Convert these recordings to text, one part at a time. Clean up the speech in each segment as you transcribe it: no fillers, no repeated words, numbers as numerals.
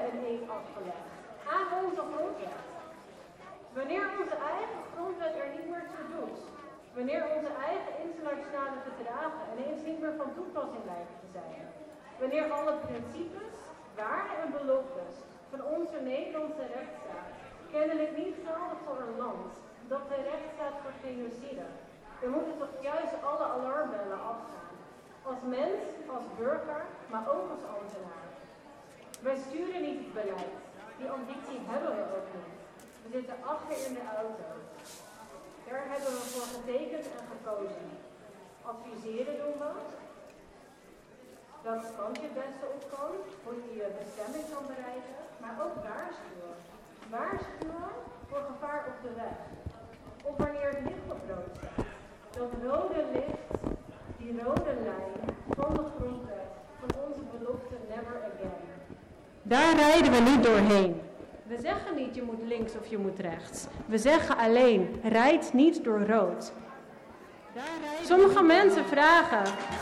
een eed afgelegd aan onze grondwet. Wanneer onze eigen grondwet er niet meer toe doet, wanneer onze eigen internationale verdragen ineens niet meer van toepassing lijken te zijn, wanneer alle principes, waarden en beloftes van onze Nederlandse rechtsstaat kennelijk niet gelden voor een land dat de recht staat voor genocide, dan moeten toch juist alle alarmbellen afgaan. Als mens, als burger, maar ook als ambtenaar. Wij sturen niet het beleid. Die ambitie hebben we ook niet. We zitten achter in de auto. Daar hebben we voor getekend en gekozen. Adviseren doen we. Welke kant je het beste op kan, hoe je je bestemming kan bereiken, maar ook waarschuwen. Waarschuwen voor gevaar op de weg. Of wanneer het licht op rood staat. Dat rode licht, die rode lijn van de grondwet, van onze belofte never again. Daar rijden we niet doorheen. We zeggen niet je moet links of je moet rechts. We zeggen alleen, rijd niet door rood. Sommige mensen vragen...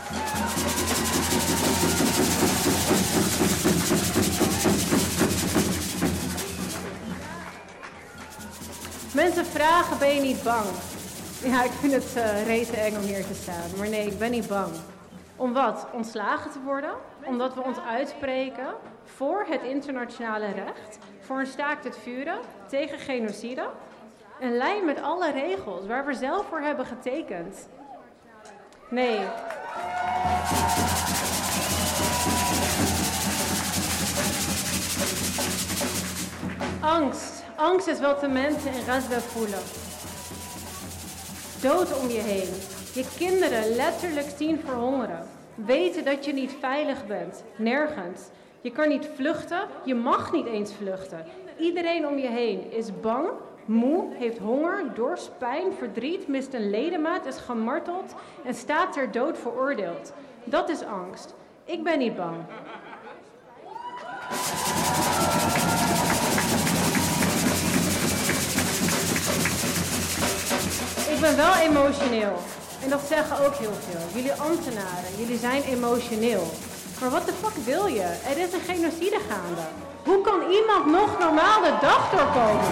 Mensen vragen, ben je niet bang? Ja, ik vind het rete eng om hier te staan. Maar nee, ik ben niet bang. Om wat? Ontslagen te worden? Omdat we ons uitspreken voor het internationale recht, voor een staakt het vuren, tegen genocide. Een lijn met alle regels waar we zelf voor hebben getekend. Nee. Angst. Angst is wat de mensen in Gaza voelen. Dood om je heen. Je kinderen letterlijk zien verhongeren. Weten dat je niet veilig bent. Nergens. Je kan niet vluchten. Je mag niet eens vluchten. Iedereen om je heen is bang, moe, heeft honger, dorst, pijn, verdriet, mist een ledemaat, is gemarteld en staat ter dood veroordeeld. Dat is angst. Ik ben niet bang. Ik ben wel emotioneel. En dat zeggen ook heel veel. Jullie ambtenaren, jullie zijn emotioneel. Maar wat de fuck wil je? Er is een genocide gaande. Hoe kan iemand nog normaal de dag doorkomen?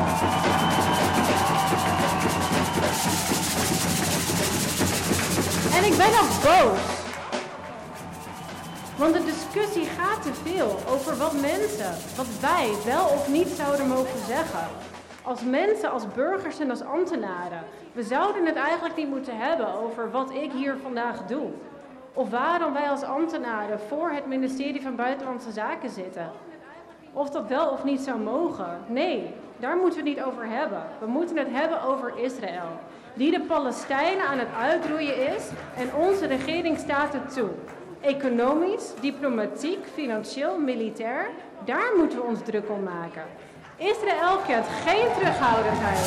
En ik ben ook boos. Want de discussie gaat te veel over wat mensen, wat wij wel of niet zouden mogen zeggen. Als mensen, als burgers en als ambtenaren. We zouden het eigenlijk niet moeten hebben over wat ik hier vandaag doe. Of waarom wij als ambtenaren voor het ministerie van Buitenlandse Zaken zitten. Of dat wel of niet zou mogen. Nee, daar moeten we het niet over hebben. We moeten het hebben over Israël. Die de Palestijnen aan het uitroeien is en onze regering staat het toe. Economisch, diplomatiek, financieel, militair, daar moeten we ons druk om maken. Israël kent geen terughoudendheid.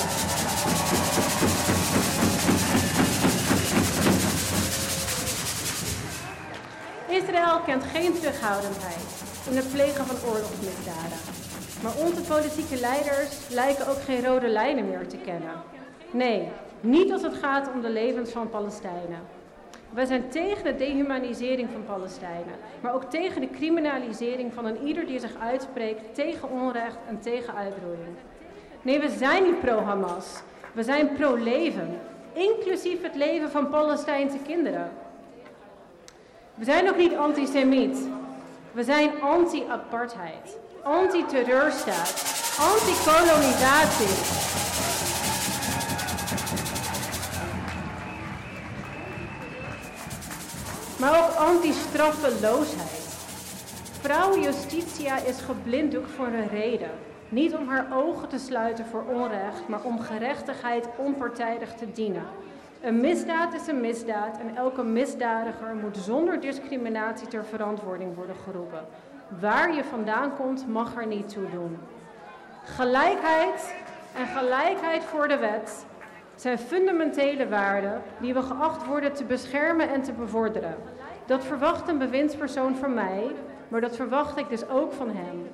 Israël kent geen terughoudendheid in het plegen van oorlogsmisdaden. Maar onze politieke leiders lijken ook geen rode lijnen meer te kennen. Nee, niet als het gaat om de levens van Palestijnen. Wij zijn tegen de dehumanisering van Palestijnen, maar ook tegen de criminalisering van een ieder die zich uitspreekt tegen onrecht en tegen uitroeiing. Nee, we zijn niet pro-Hamas. We zijn pro-leven, inclusief het leven van Palestijnse kinderen. We zijn ook niet antisemiet. We zijn anti-apartheid, anti-terreurstaat, anti-kolonisatie. Maar ook anti-straffeloosheid. Vrouw Justitia is geblinddoekt voor een reden. Niet om haar ogen te sluiten voor onrecht, maar om gerechtigheid onpartijdig te dienen. Een misdaad is een misdaad en elke misdadiger moet zonder discriminatie ter verantwoording worden geroepen. Waar je vandaan komt, mag er niet toe doen. Gelijkheid en gelijkheid voor de wet zijn fundamentele waarden die we geacht worden te beschermen en te bevorderen. Dat verwacht een bewindspersoon van mij, maar dat verwacht ik dus ook van hem.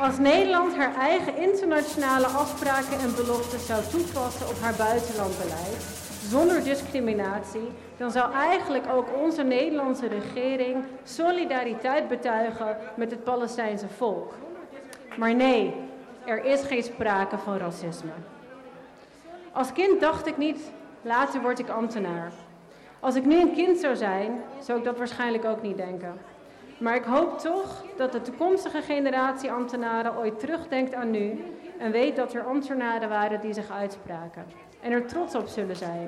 Als Nederland haar eigen internationale afspraken en beloften zou toepassen op haar buitenlandbeleid, zonder discriminatie, dan zou eigenlijk ook onze Nederlandse regering solidariteit betuigen met het Palestijnse volk. Maar nee, er is geen sprake van racisme. Als kind dacht ik niet, later word ik ambtenaar. Als ik nu een kind zou zijn, zou ik dat waarschijnlijk ook niet denken. Maar ik hoop toch dat de toekomstige generatie ambtenaren ooit terugdenkt aan nu en weet dat er ambtenaren waren die zich uitspraken. En er trots op zullen zijn.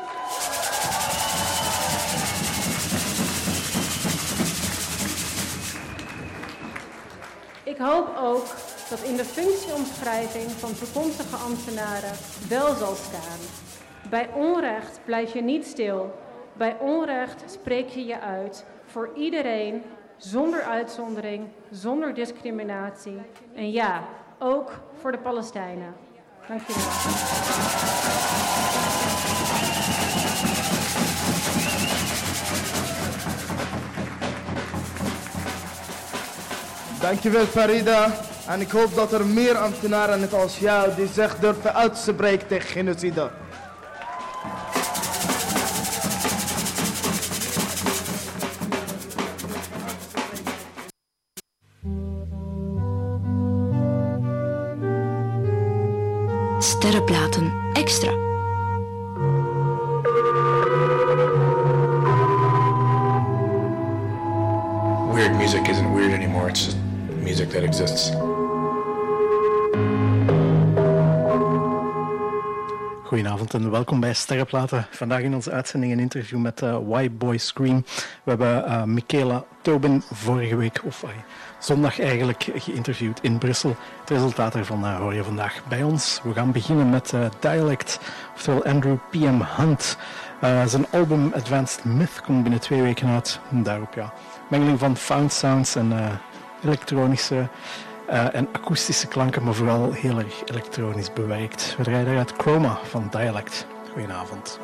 Ik hoop ook dat in de functieomschrijving van toekomstige ambtenaren wel zal staan. Bij onrecht blijf je niet stil. Bij onrecht spreek je je uit voor iedereen, zonder uitzondering, zonder discriminatie. En ja, ook voor de Palestijnen. Dank jullie wel. Dankjewel Farida. En ik hoop dat er meer ambtenaren net als jou die zich durven uit te spreken tegen genocide. Sterrenplaten extra. Weird music isn't weird anymore, it's just music that exists. Goedenavond en welkom bij Sterrenplaten. Vandaag in onze uitzending een interview met White Boy Scream. We hebben Michaela Tobin vorige week, zondag eigenlijk, geïnterviewd in Brussel. Het resultaat daarvan hoor je vandaag bij ons. We gaan beginnen met Dialect, oftewel Andrew P.M. Hunt. Zijn album Advanced Myth komt binnen 2 weken uit. En daarop mengeling van found sounds en elektronische en akoestische klanken, maar vooral heel erg elektronisch bewerkt. We draaien daaruit Chroma van Dialect. Goedenavond.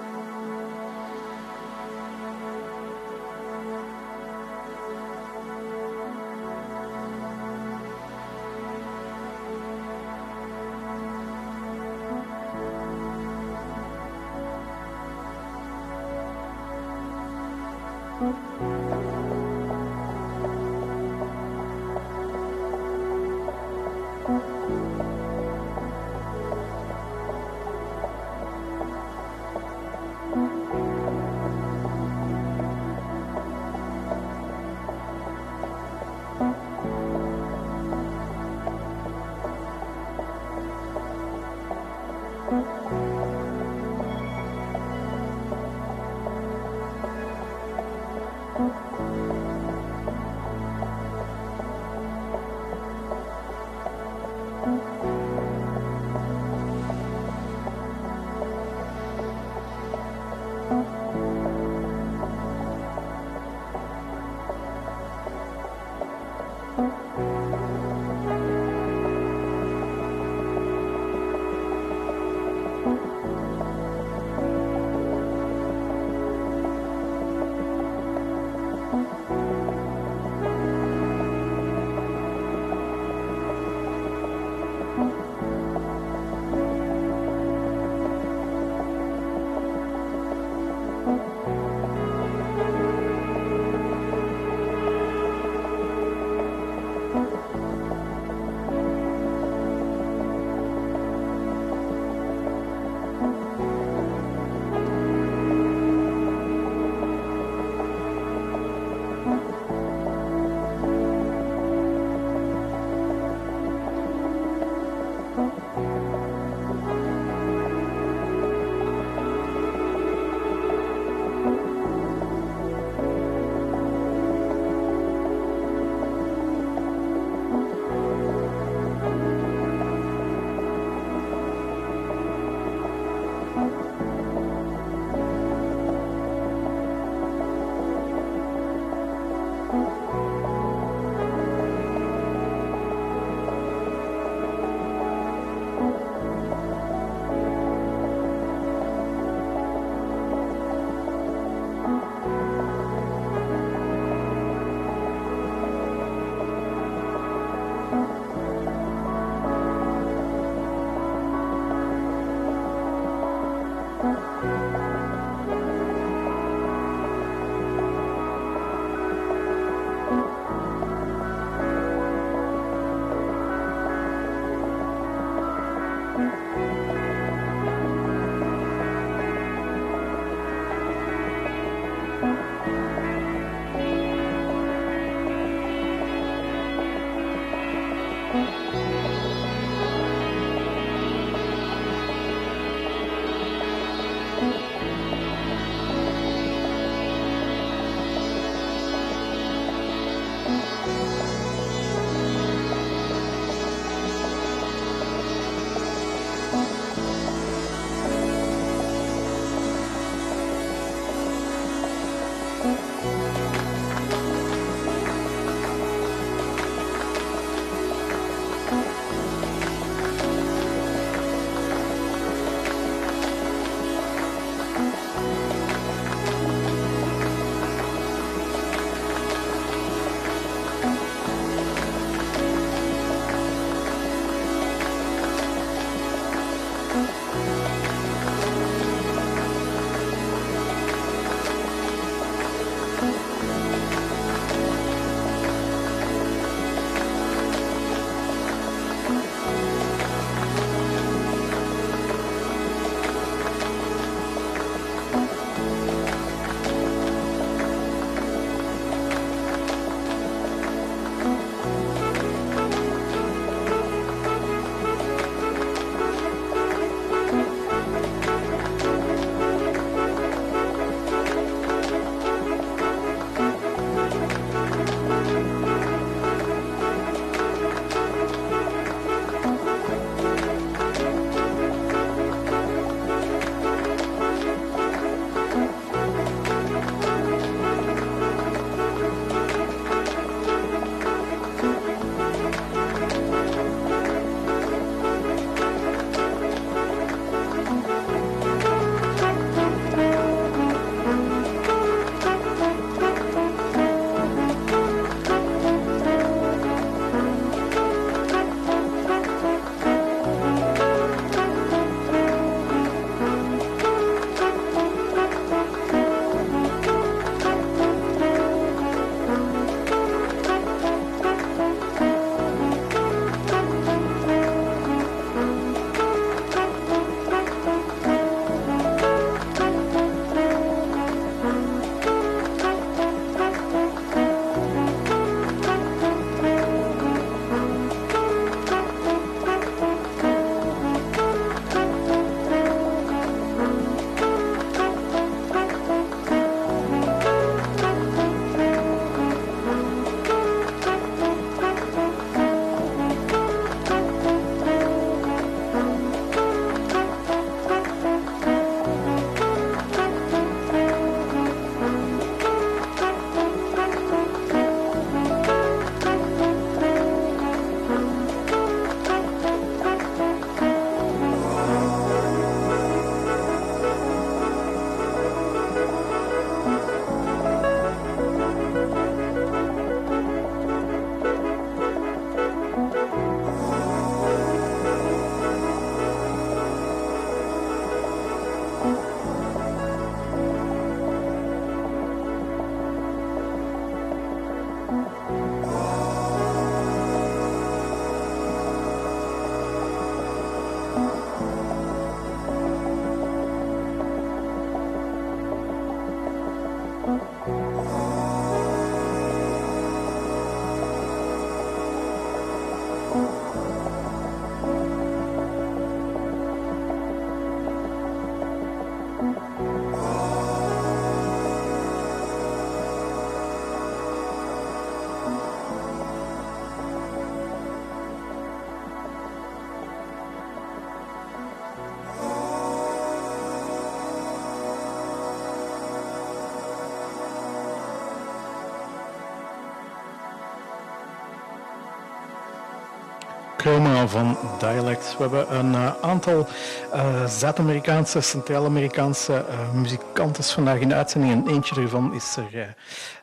Chroma van Dialect. We hebben een aantal Zuid-Amerikaanse, Centraal-Amerikaanse muzikanten vandaag in de uitzending. En eentje ervan is er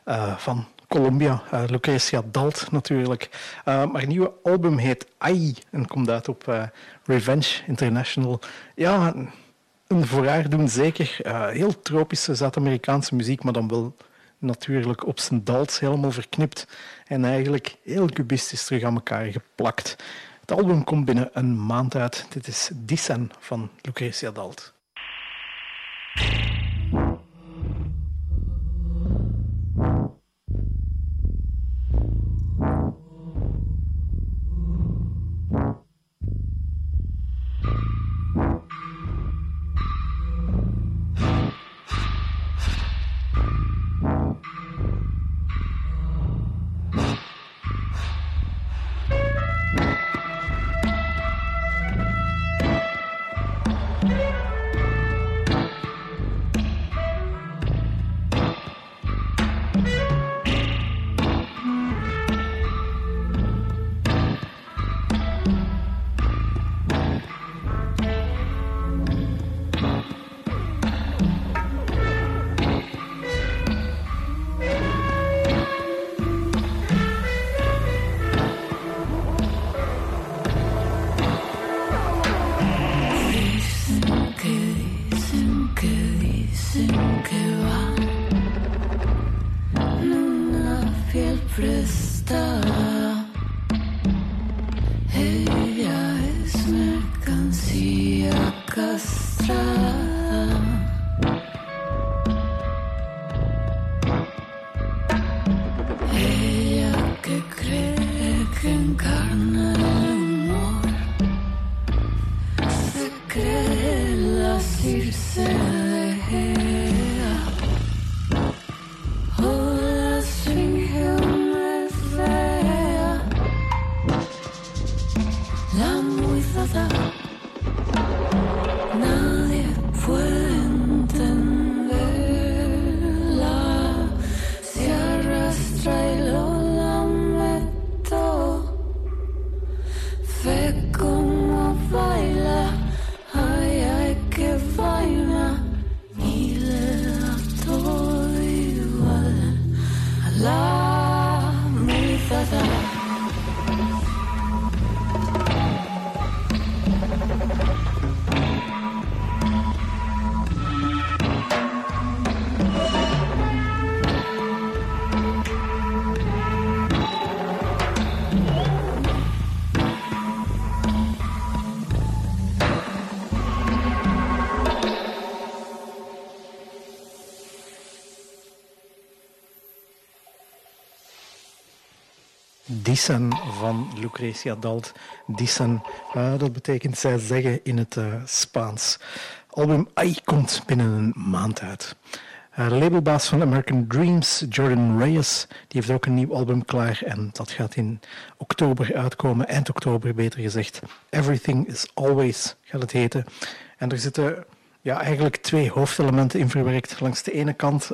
van Colombia, Lucrecia Dalt natuurlijk. Maar het nieuwe album heet Ai en komt uit op Revenge International. Ja, een voor haar doen, zeker. Heel tropische Zuid-Amerikaanse muziek, maar dan wel natuurlijk op zijn dalt helemaal verknipt en eigenlijk heel cubistisch terug aan elkaar geplakt. Het album komt binnen een maand uit. Dit is Dicen van Lucrecia Dalt. Dicen van Lucrecia Dalt. Dicen, dat betekent zij zeggen in het Spaans. Album Ay komt binnen een maand uit. De labelbaas van American Dreams, Jordan Reyes, die heeft ook een nieuw album klaar en dat gaat in oktober uitkomen, eind oktober beter gezegd. Everything is Always gaat het heten. En er zitten eigenlijk twee hoofdelementen in verwerkt. Langs de ene kant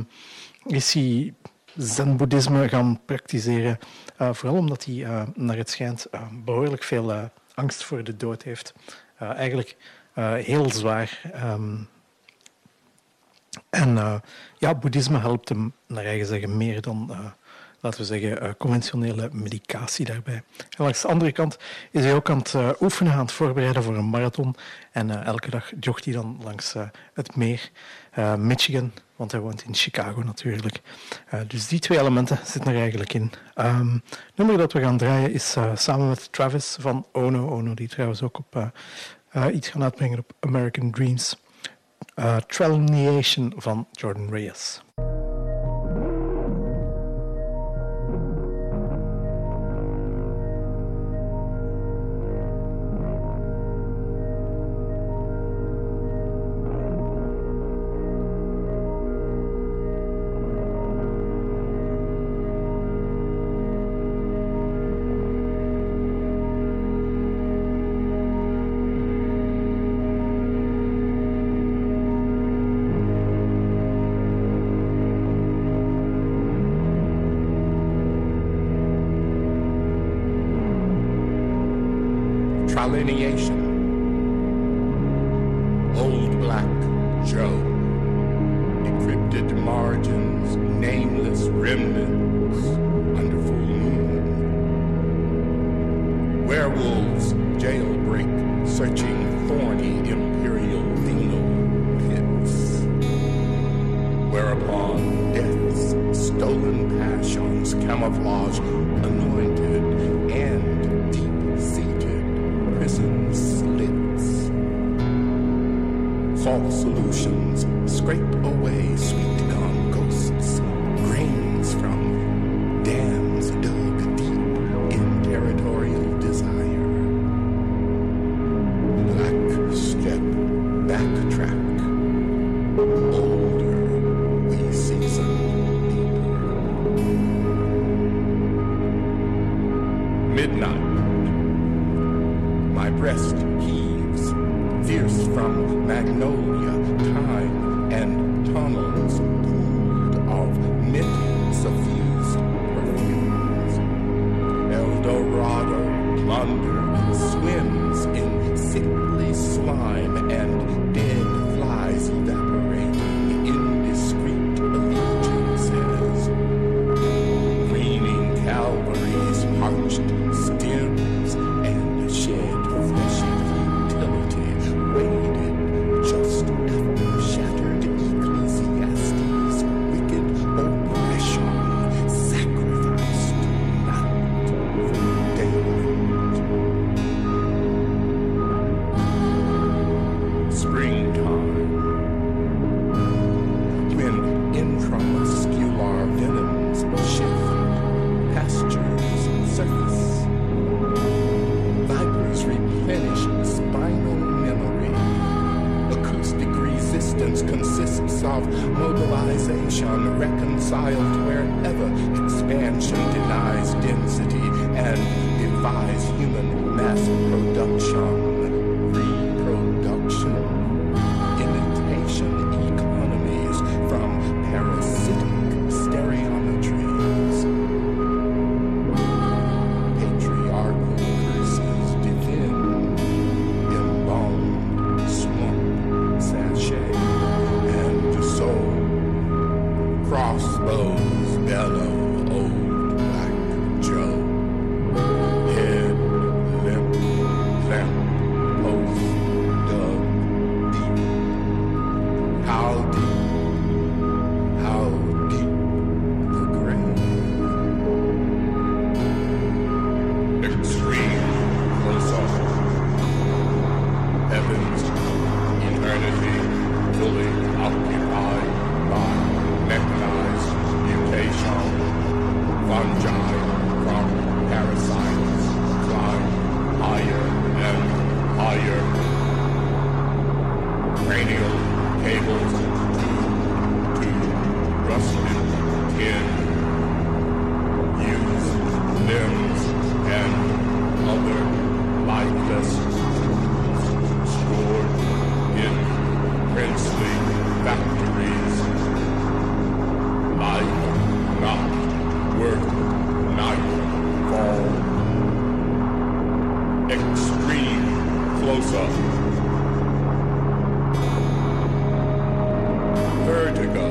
is hij zen-boeddhisme gaan praktiseren, vooral omdat hij naar het schijnt behoorlijk veel angst voor de dood heeft. Eigenlijk heel zwaar. Boeddhisme helpt hem naar eigen zeggen meer dan, laten we zeggen, conventionele medicatie daarbij. En langs de andere kant is hij ook aan het oefenen, aan het voorbereiden voor een marathon. En elke dag jogt hij dan langs het meer, Michigan, want hij woont in Chicago natuurlijk. Dus die twee elementen zitten er eigenlijk in. Het nummer dat we gaan draaien is samen met Travis van Ono. Ono die trouwens ook op iets gaan uitbrengen op American Dreams. Tralineation van Jordan Reyes. Tralineation. Old Black Joe. Decrypted margins, nameless remnants under full moon. Werewolves jailbreak, searching thorny imperial venal stolen passions, camouflage, anointed, and deep-seated prison slits. False solutions scrape away sweet gum ghosts, grains from dams dug deep in territorial desire. Black step, backtrack, older, we season deeper. Midnight, my breast heaves, fierce from magnolia, thyme, and tunnels pooled of mint suffused perfumes. El Dorado plunder swims in sickly slime, and dead flies evaporate indiscreet allegiances. Greening Calvary's parched stems and shed fleshy futility waited just after shattered Ecclesiastes' wicked oppression sacrificed night for daylight. Springtime, when intramuscular venoms shift, pastures surface, vipers replenish spinal memory. Acoustic resistance consists of mobilization reconciled wherever expansion denies density and defies human mass production. Reproduction, imitation economies from parasitic stereometries. Patriarchal curses defend, embalmed swamp, sachet, and soul. Crossbows bellow, old Black Joe. Head limp, lamp post dug deep. How deep the grave. Extreme close-up. Heaven's eternity fully occupied by mechanized mutation. Fungi from parasites climb higher and higher. Cranial cables to rusted tin. Use limbs and other lifeless stored in princely factories. Life not worth nightfall. Extreme close-up. Vertigo.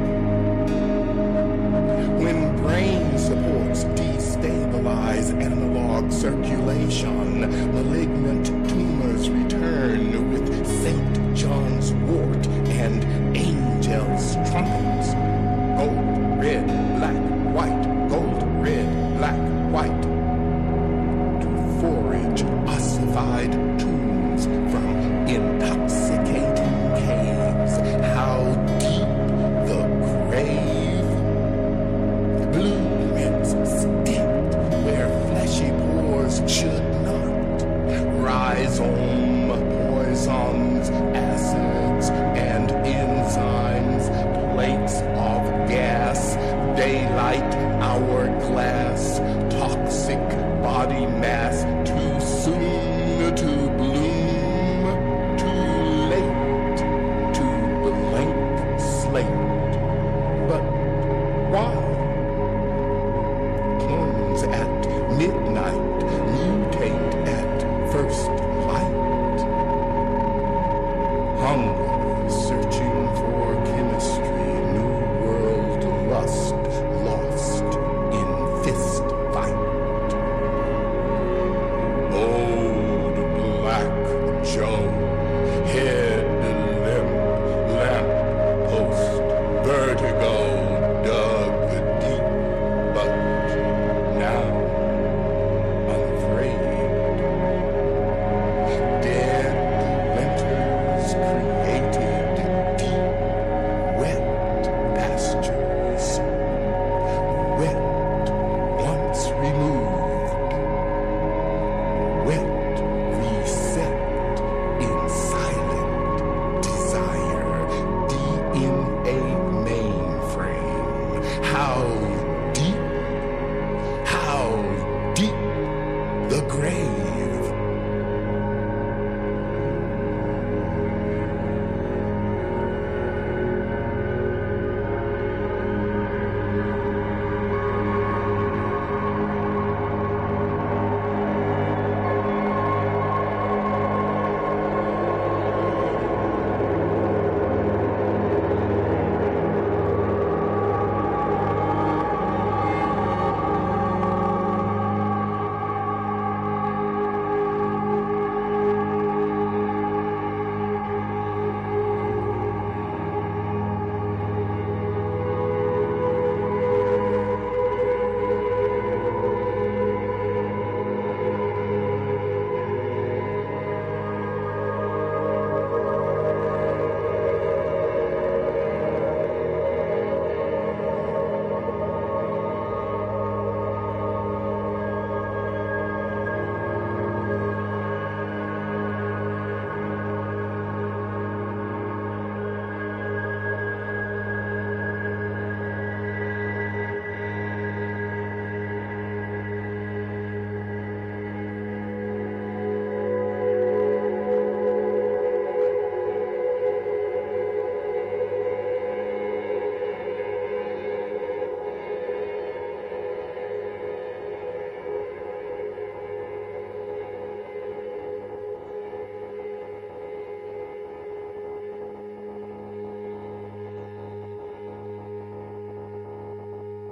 When brain supports destabilize analog circulation, malignant tumors return with St. John's wort and angels' trumpets. Gold, red, black, white, gold, red, black, white. To forage ossified tombs from intoxicating caves. How deep the grave. Blueprints stamped where fleshy pores should not.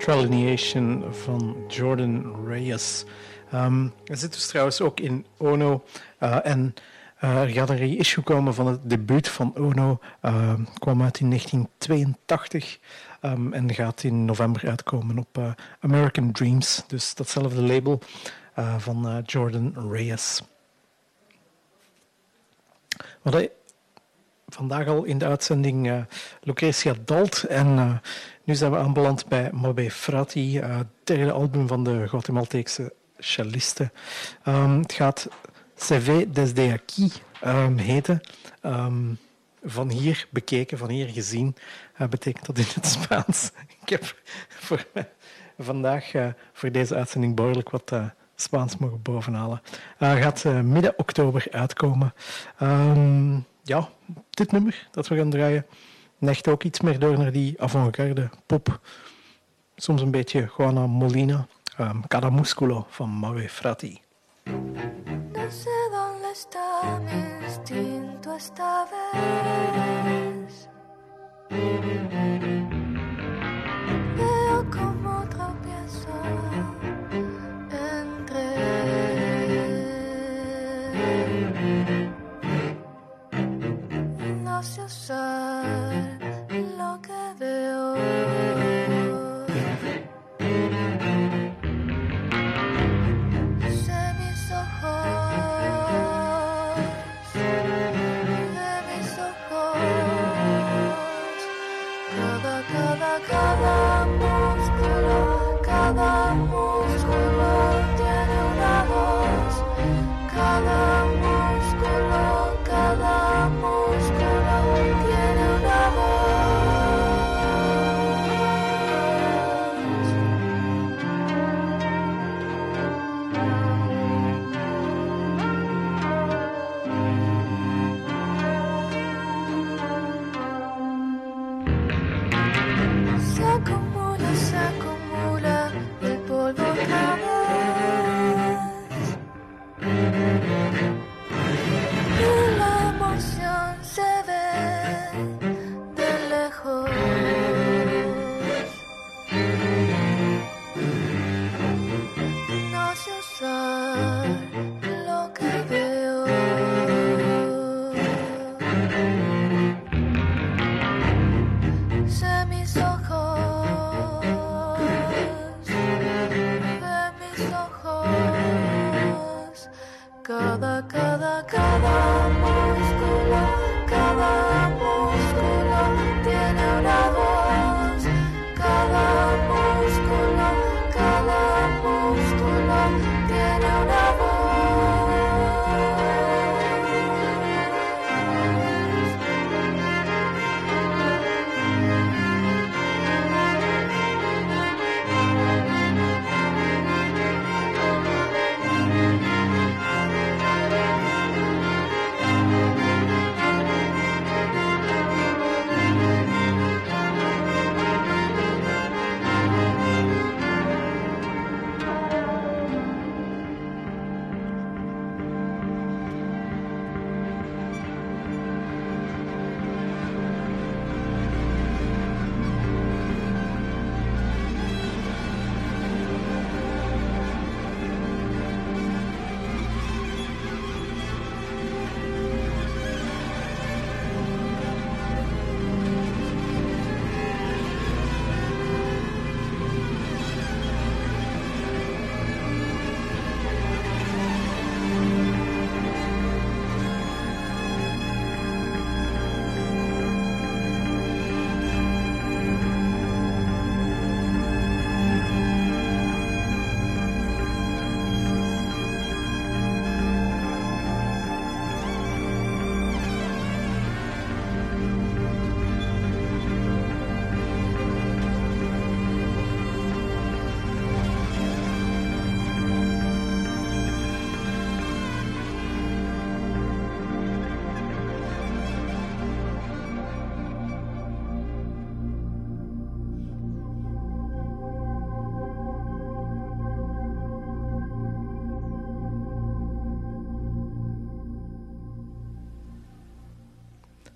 Tralineation van Jordan Reyes. Hij zit dus trouwens ook in Ono. En er gaat een reissue komen van het debuut van Ono. Kwam uit in 1982. En gaat in november uitkomen op American Dreams. Dus datzelfde label van Jordan Reyes. We hadden vandaag al in de uitzending Lucretia Dalt. En nu zijn we aanbeland bij Mabe Frati, het derde album van de Guatemalteekse celliste. Het gaat CV desde aquí heten. Van hier bekeken, van hier gezien, betekent dat in het Spaans. Ik heb vandaag voor deze uitzending behoorlijk wat Spaans mogen bovenhalen. Gaat midden oktober uitkomen. Ja, dit nummer dat we gaan draaien neigt ook iets meer door naar die avant-garde pop. Soms een beetje Juana Molina. Cada Musculo van Mabe Frati. No sé dónde está mi instinto esta vez. Veo como tropiezo entre no sé usar lo que veo. Cada músculo tiene una voz. Cada músculo tiene una voz. Se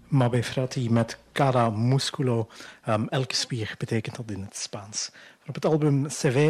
Mabe Frati met Cada Musculo. Elke spier betekent dat in het Spaans. Op het album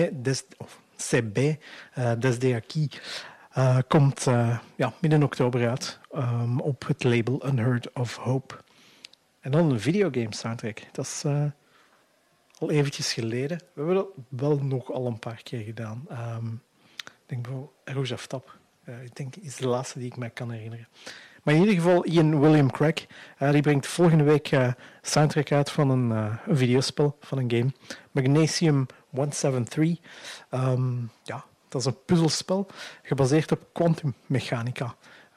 CB Desde Aquí komt midden oktober uit op het label Unheard of Hope. En dan een videogame soundtrack. Dat is al eventjes geleden. We hebben dat wel nog al een paar keer gedaan. Ik denk bijvoorbeeld Rouge of Tap. Ik denk is de laatste die ik me kan herinneren. Maar in ieder geval Ian William Craig. Die brengt volgende week soundtrack uit van een videospel, van een game. Magnesium 173. Dat is een puzzelspel gebaseerd op quantummechanica.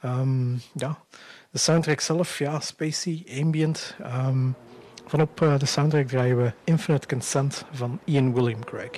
De soundtrack zelf, spacey, ambient. Vanop de soundtrack draaien we Infinite Consent van Ian William Craig.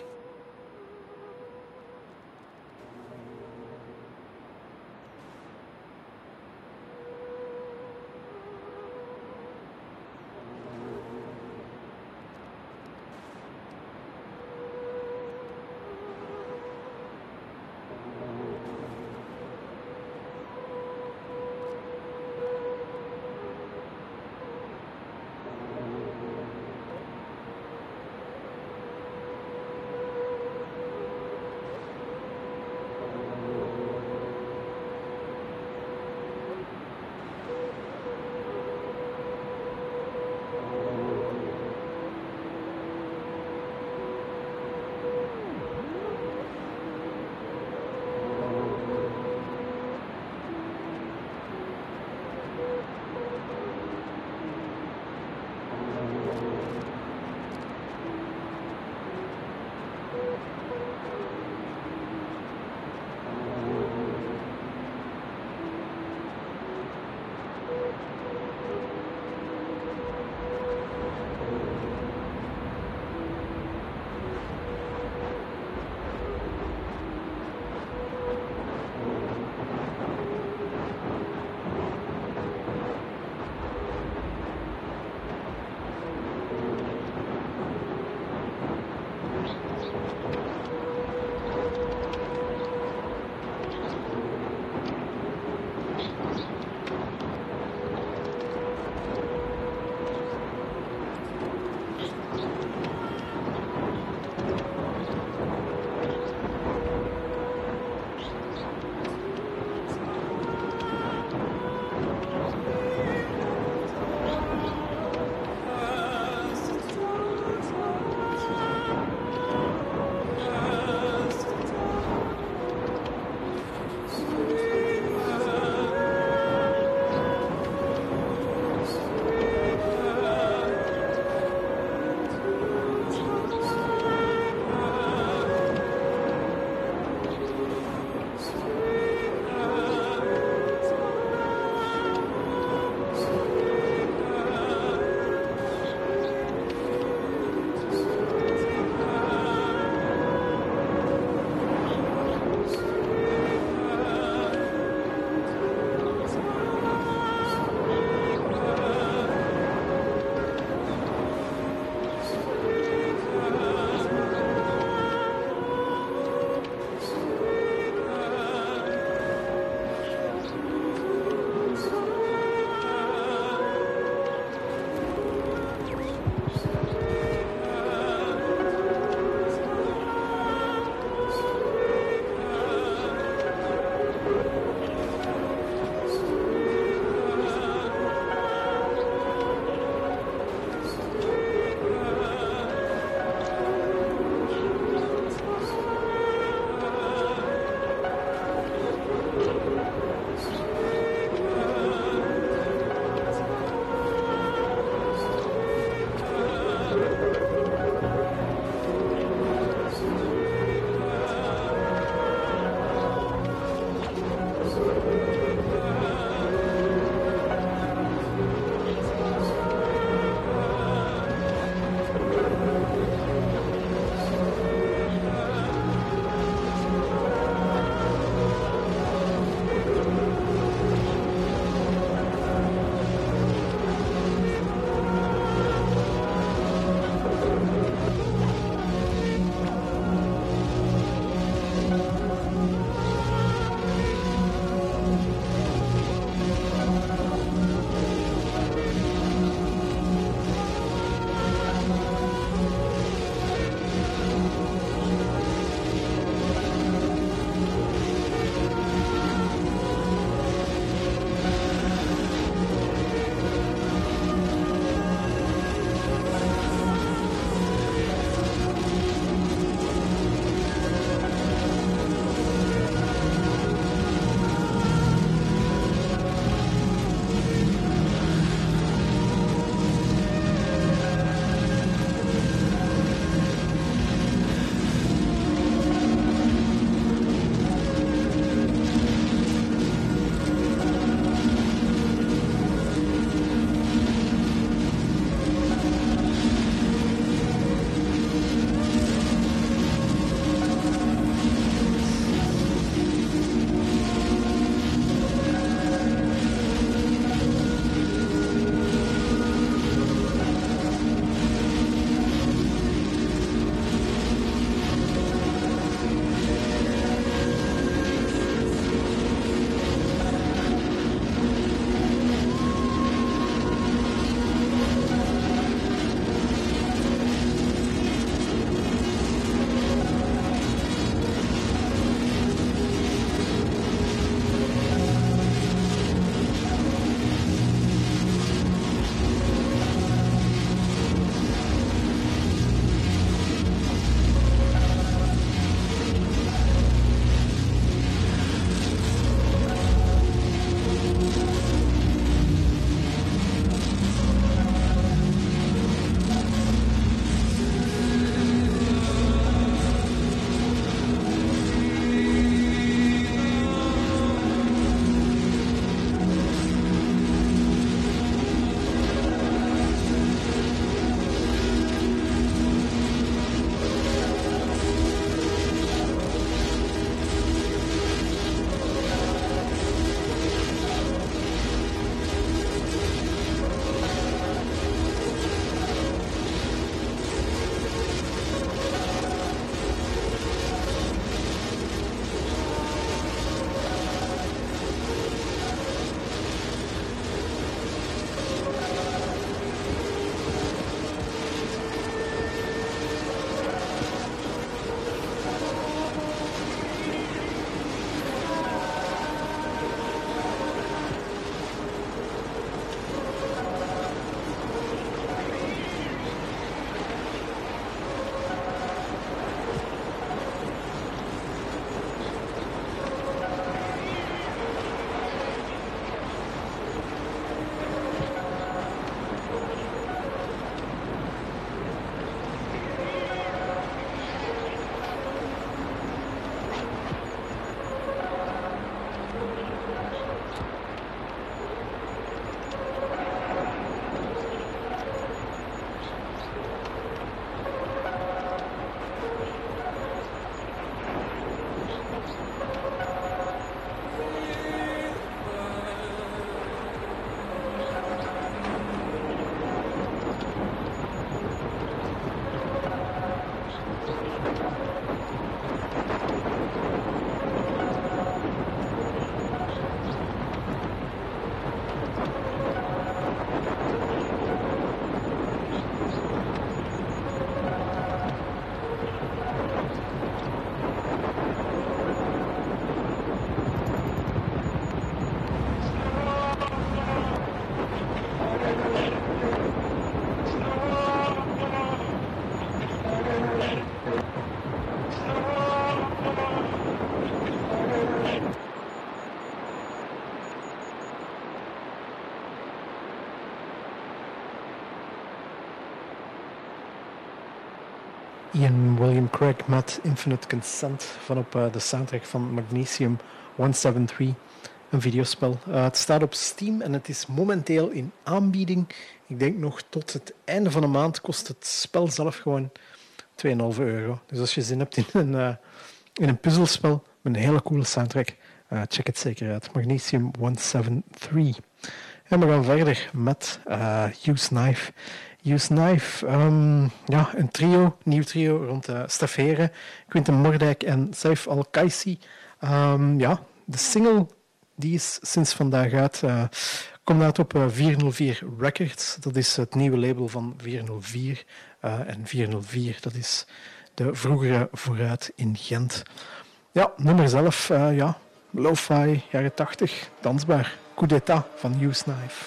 Ian William Craig met Infinite Consent van op de soundtrack van Magnesium 173, een videospel. Het staat op Steam en het is momenteel in aanbieding. Ik denk nog tot het einde van de maand kost het spel zelf gewoon €2,5. Dus als je zin hebt in een puzzelspel met een hele coole soundtrack, check het zeker uit. Magnesium 173. En we gaan verder met Use Knife. Use Knife, een nieuw trio rond Stef Heren, Quinten Mordijk en Saif Al-Kaisi. De single die is sinds vandaag uit, komt uit op 404 Records. Dat is het nieuwe label van 404. En 404, dat is de vroegere Vooruit in Gent. Ja, nummer zelf, lo-fi, jaren 80, dansbaar. Coup d'état van Use Knife.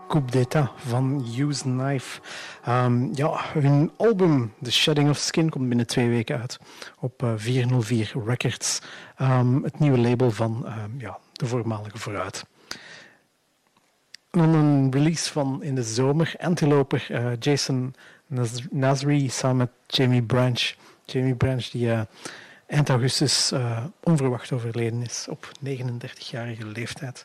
Coup d'État van Use Knife. Hun album The Shedding of Skin komt binnen 2 weken uit op 404 Records. Het nieuwe label van de voormalige Vooruit. En dan een release van in de zomer. Antiloper, Jason Nasri samen met Jamie Branch. Jamie Branch die eind augustus onverwacht overleden is op 39-jarige leeftijd.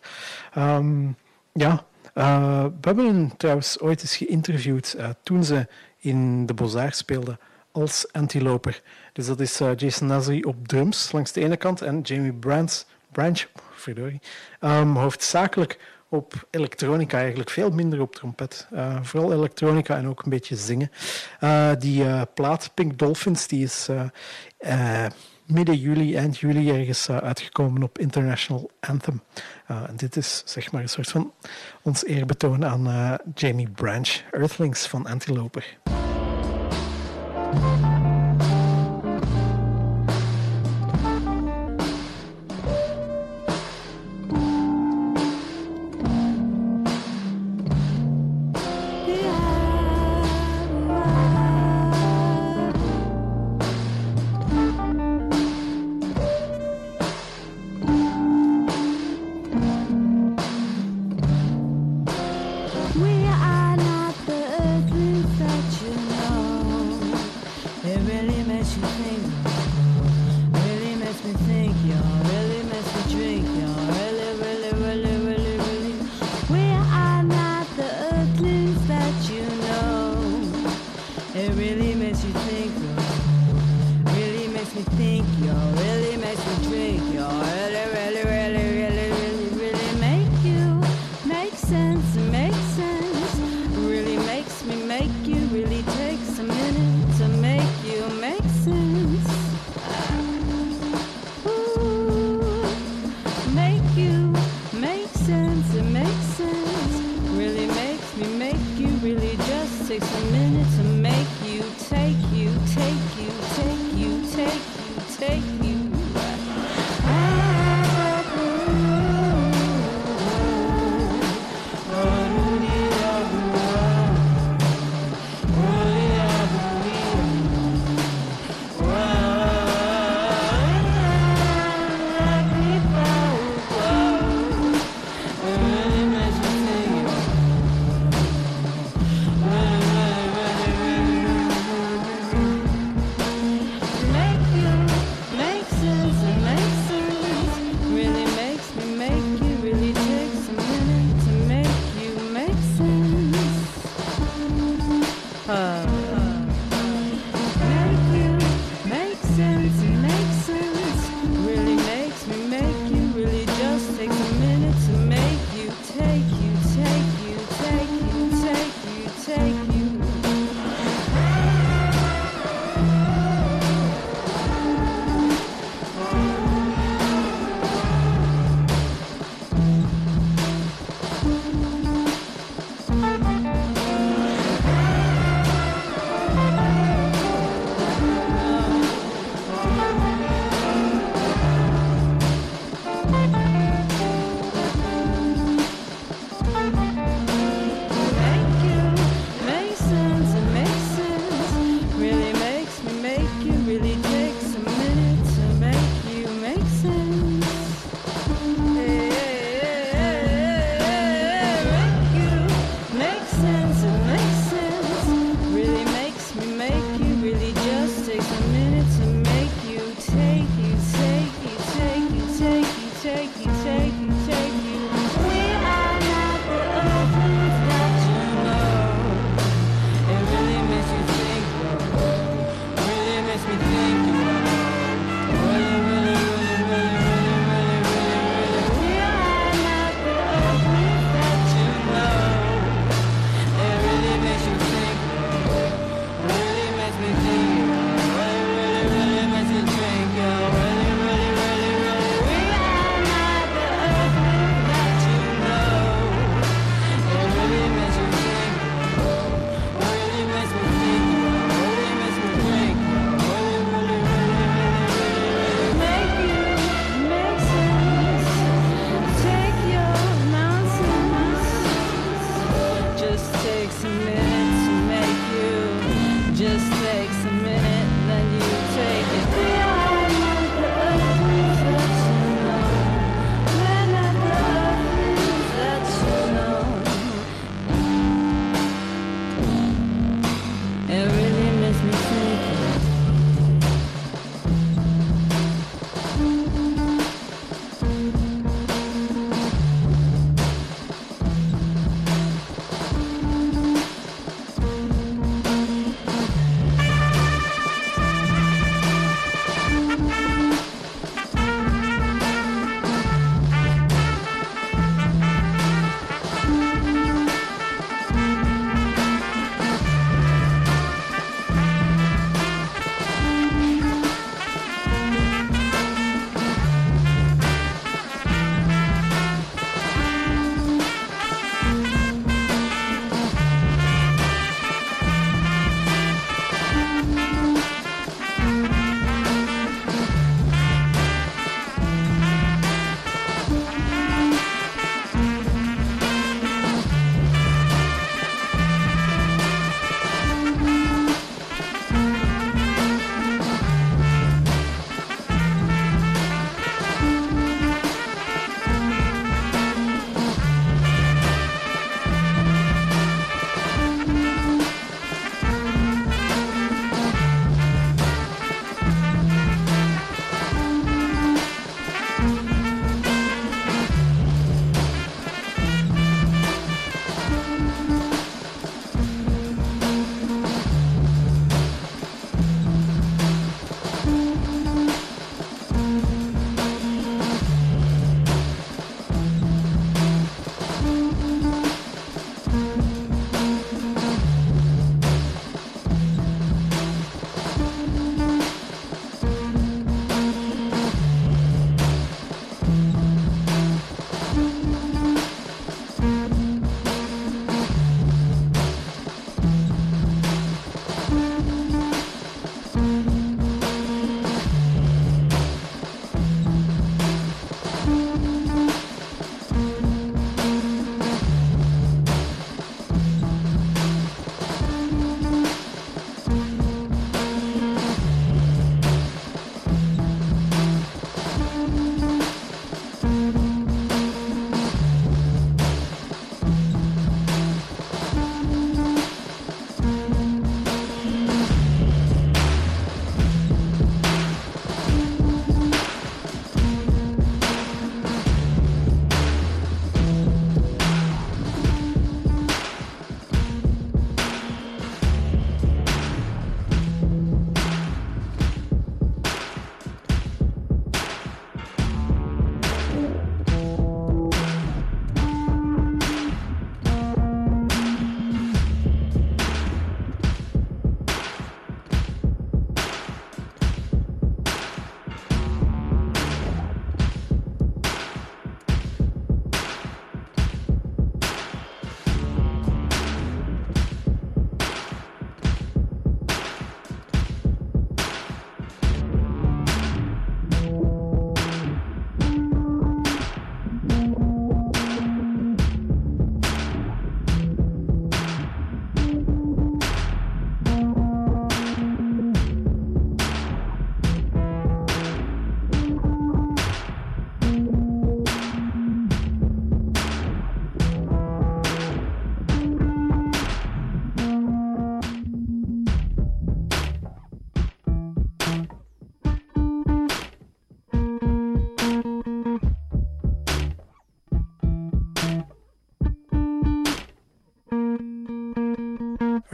We hebben hem trouwens ooit eens geïnterviewd toen ze in de Beaux-Arts speelden als Antiloper. Dus dat is Jason Nasri op drums langs de ene kant en Jamie Branch hoofdzakelijk op elektronica, eigenlijk veel minder op trompet. Vooral elektronica en ook een beetje zingen. Die plaat Pink Dolphins die is midden juli, eind juli ergens uitgekomen op International Anthem. En dit is zeg maar een soort van ons eerbetoon aan Jamie Branch, Earthlings van Antiloper. We are not the earthlings that you know.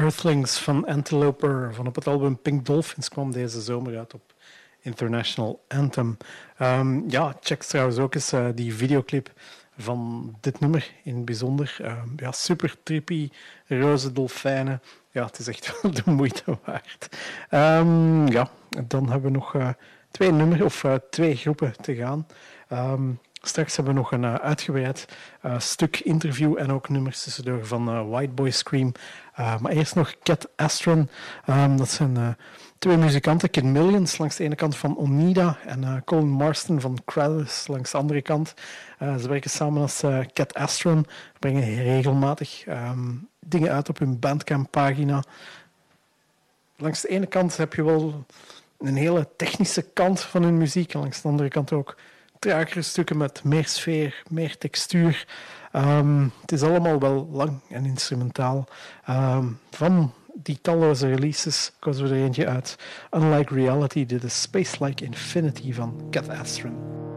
Earthlings van Antiloper. Van op het album Pink Dolphins kwam deze zomer uit op International Anthem. Check trouwens ook eens die videoclip van dit nummer in het bijzonder. Super trippy, roze dolfijnen. Ja, het is echt wel de moeite waard. Dan hebben we nog twee groepen te gaan. Straks hebben we nog een uitgebreid stuk interview en ook nummers tussendoor van White Boy Scream. Maar eerst nog Cat Astron. Dat zijn twee muzikanten, Kid Millions langs de ene kant van Onida en Colin Marston van Crowders langs de andere kant. Ze werken samen als Cat Astron, brengen regelmatig dingen uit op hun Bandcamp-pagina. Langs de ene kant heb je wel een hele technische kant van hun muziek en langs de andere kant ook tragere stukken met meer sfeer, meer textuur. Het is allemaal wel lang en instrumentaal. Van die talloze releases kozen we er eentje uit. Unlike Reality, dit is Space Like Infinity van Cat Astron.